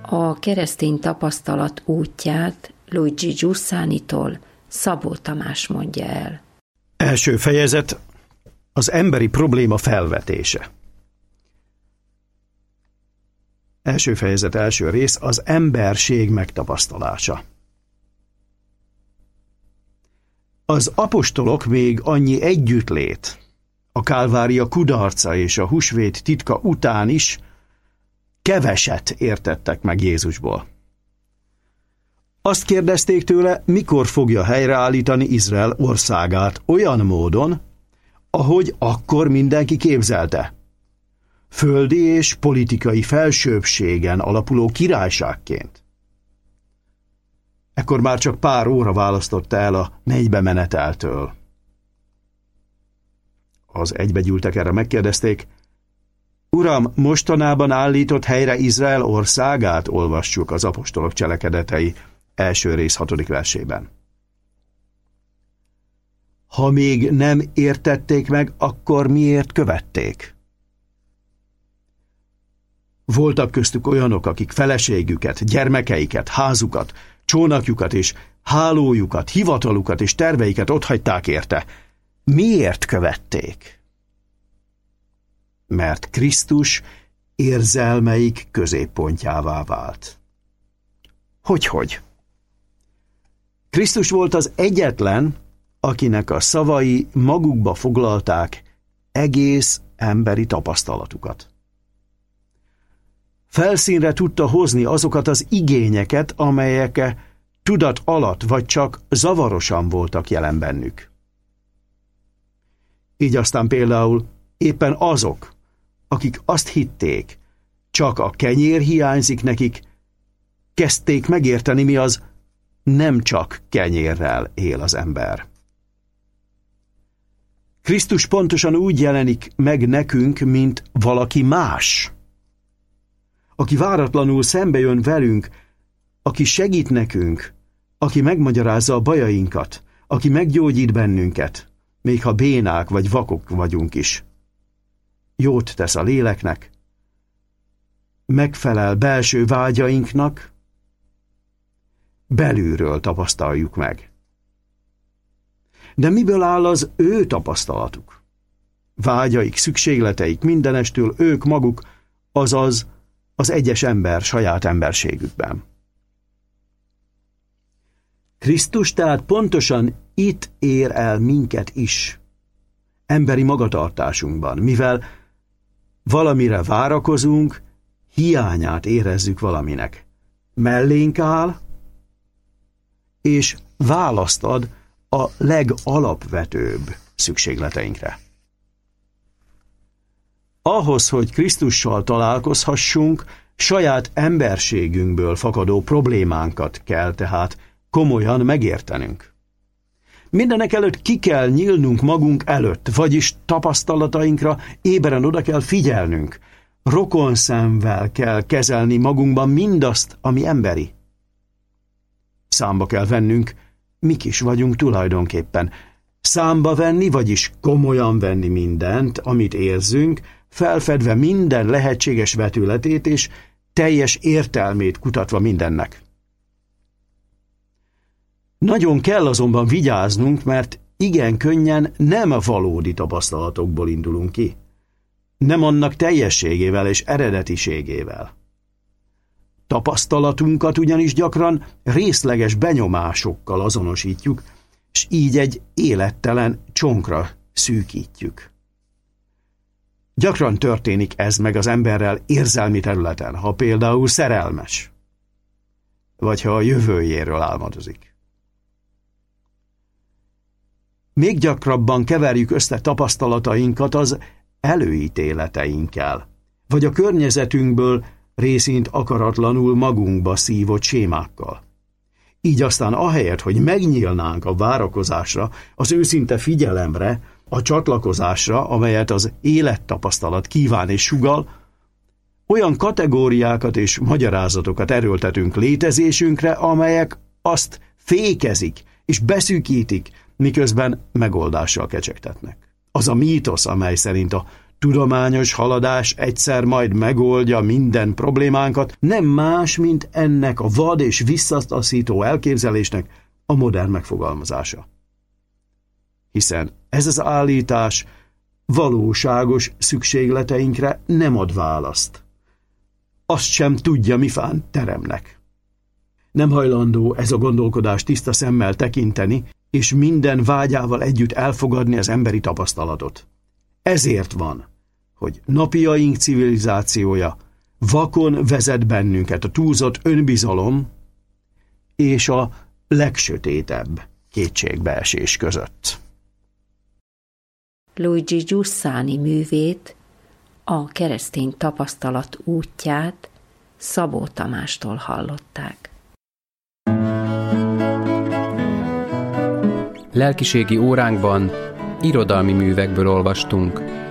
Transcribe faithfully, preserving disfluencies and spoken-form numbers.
A keresztény tapasztalat útját Luigi Giussánitól Szabó Tamás mondja el. Első fejezet: az emberi probléma felvetése. Első fejezet, első rész: az emberség megtapasztalása. Az apostolok még annyi együttlét, a Kálvária kudarca és a húsvét titka után is keveset értettek meg Jézusból. Azt kérdezték tőle, mikor fogja helyreállítani Izrael országát olyan módon, ahogy akkor mindenki képzelte. Földi és politikai felsőbbségen alapuló királyságként. Ekkor már csak pár óra választotta el a mennybe meneteltől. Az egybegyűltek erre megkérdezték: Uram, mostanában állított helyre Izrael országát? Olvassuk az apostolok cselekedetei első rész hatodik versében. Ha még nem értették meg, akkor miért követték? Voltak köztük olyanok, akik feleségüket, gyermekeiket, házukat, csónakjukat és hálójukat, hivatalukat és terveiket otthagyták érte. Miért követték? Mert Krisztus érzelmeik középpontjává vált. Hogyhogy? Krisztus volt az egyetlen, akinek a szavai magukba foglalták egész emberi tapasztalatukat. Felszínre tudta hozni azokat az igényeket, amelyek tudat alatt vagy csak zavarosan voltak jelen bennük. Így aztán például éppen azok, akik azt hitték, csak a kenyér hiányzik nekik, kezdték megérteni, mi az, nem csak kenyérrel él az ember. Krisztus pontosan úgy jelenik meg nekünk, mint valaki más, aki váratlanul szembe jön velünk, aki segít nekünk, aki megmagyarázza a bajainkat, aki meggyógyít bennünket, még ha bénák vagy vakok vagyunk is. Jót tesz a léleknek, megfelel belső vágyainknak, belülről tapasztaljuk meg. De miből áll az ő tapasztalatuk? Vágyaik, szükségleteik mindenestől ők maguk, azaz az egyes ember saját emberségükben. Krisztus tehát pontosan itt ér el minket is, emberi magatartásunkban, mivel valamire várakozunk, hiányát érezzük valaminek. Mellénk áll, és választ ad a legalapvetőbb szükségleteinkre. Ahhoz, hogy Krisztussal találkozhassunk, saját emberségünkből fakadó problémánkat kell tehát komolyan megértenünk. Mindenek előtt ki kell nyílnunk magunk előtt, vagyis tapasztalatainkra éberen oda kell figyelnünk. Rokonszemvel kell kezelni magunkban mindazt, ami emberi. Számba kell vennünk, mik is vagyunk tulajdonképpen. Számba venni, vagyis komolyan venni mindent, amit érzünk, felfedve minden lehetséges vetületét és teljes értelmét kutatva mindennek. Nagyon kell azonban vigyáznunk, mert igen könnyen nem a valódi tapasztalatokból indulunk ki. Nem annak teljességével és eredetiségével. Tapasztalatunkat ugyanis gyakran részleges benyomásokkal azonosítjuk, és így egy élettelen csonkra szűkítjük. Gyakran történik ez meg az emberrel érzelmi területen, ha például szerelmes, vagy ha a jövőjéről álmodozik. Még gyakrabban keverjük össze tapasztalatainkat az előítéleteinkkel, vagy a környezetünkből részint akaratlanul magunkba szívott sémákkal. Így aztán ahelyett, hogy megnyílnánk a várakozásra, az őszinte figyelemre, a csatlakozásra, amelyet az élettapasztalat kíván és sugall, olyan kategóriákat és magyarázatokat erőltetünk létezésünkre, amelyek azt fékezik és beszűkítik, miközben megoldással kecsegtetnek. Az a mítosz, amely szerint a tudományos haladás egyszer majd megoldja minden problémánkat, nem más, mint ennek a vad és visszataszító elképzelésnek a modern megfogalmazása. Hiszen ez az állítás valóságos szükségleteinkre nem ad választ. Azt sem tudja, mifán teremnek. Nem hajlandó ez a gondolkodás tiszta szemmel tekinteni, és minden vágyával együtt elfogadni az emberi tapasztalatot. Ezért van, hogy napjaink civilizációja vakon vezet bennünket a túlzott önbizalom és a legsötétebb kétségbeesés között. Luigi Giussani művét, a keresztény tapasztalat útját Szabó Tamástól hallották. Lelkiségi óránkban irodalmi művekből olvastunk.